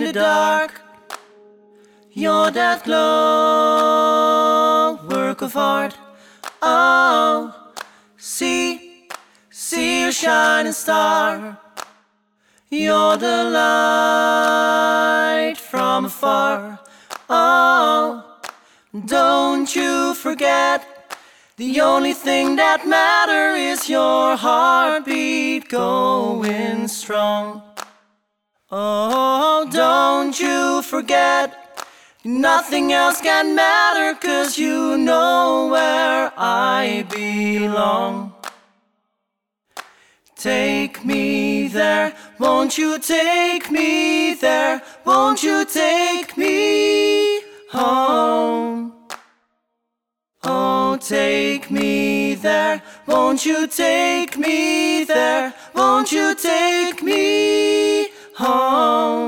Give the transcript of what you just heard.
the dark. You're that glow, work of art. Oh, see your shining star. You're the light from afar. Oh, don't you forget, the only thing that matters is your heartbeat going strong. Oh, don't you forget, nothing else can matter, 'cause you know where I belong. Take me there, won't you take me there? Won't you take me home? Oh, take me there, won't you take me there? Won't you take me home?